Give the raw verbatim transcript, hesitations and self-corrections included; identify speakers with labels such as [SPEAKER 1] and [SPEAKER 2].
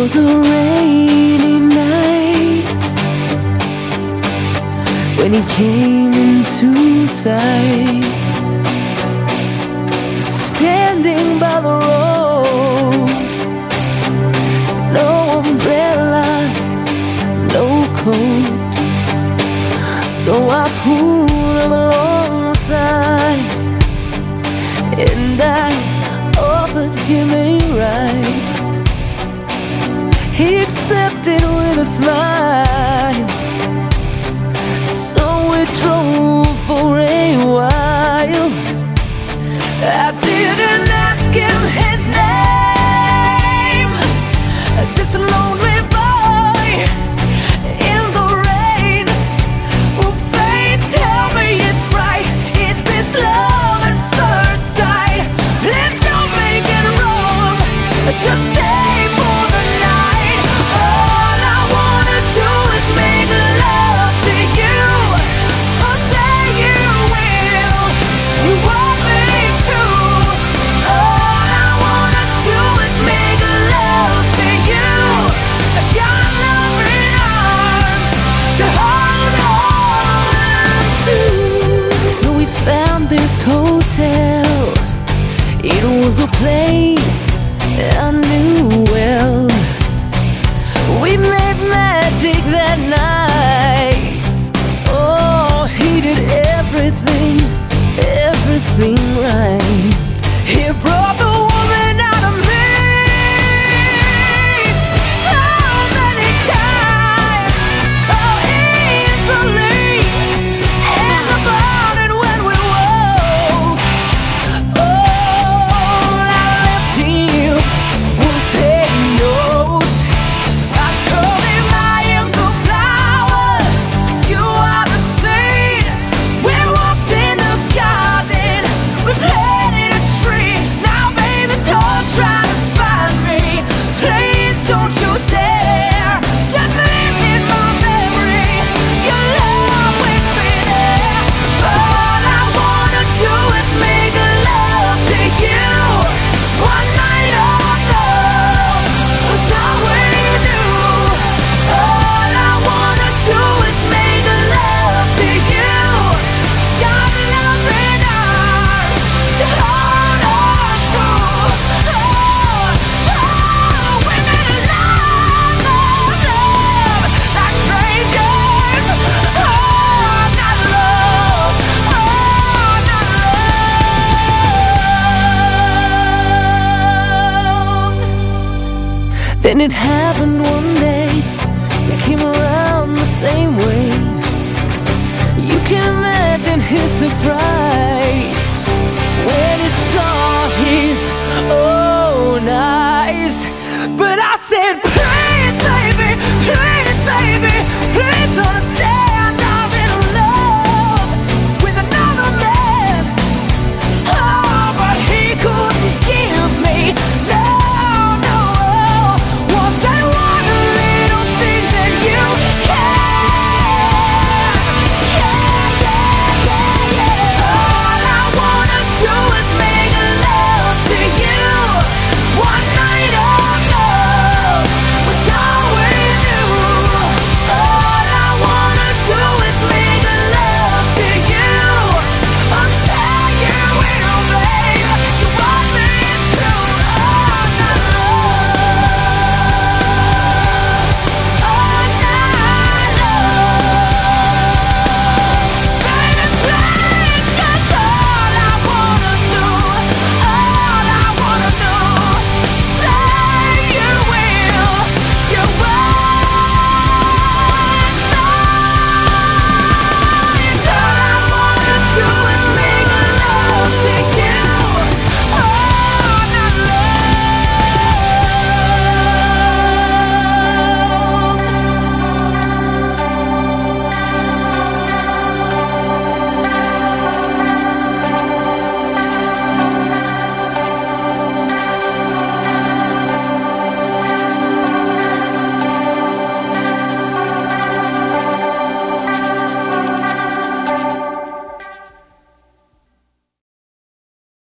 [SPEAKER 1] was a rainy night when he came into sight, standing by the road, no umbrella, no coat. So I pulled him alongside and I offered him a ride. He accepted with a smile, so we drove for a while. I didn't ask him his name, this lonely boy in the rain. Will fate tell me it's right? Is this love at first sight? Please don't make it wrong, just stay for the night. All I wanna do is make love to you. Oh, say you will, you want me to. All I wanna do is make love to you. I got loving arms to hold on to. So we found this hotel. It was a place I knew well. We made magic that night. Oh, he did everything, everything right. He brought the woman out of me so many times, oh, easily. In the morning when we woke, all I left him was a note. I told him I am the flower, you are the seed. We walked in the garden, we planted a tree. Now baby, don't try to find me, please don't you dare. Just leave in my memory, you'll always be there. All I wanna do is make love to you. One night of love was all we do. All I wanna do is make love to you. Got loving arms to hold on to. Oh, oh, we made love, love, love like strangers. Oh, not love, oh, not love. Then it happened one day, we came around the same way. You can imagine his surprise when he saw his own eyes. But I said,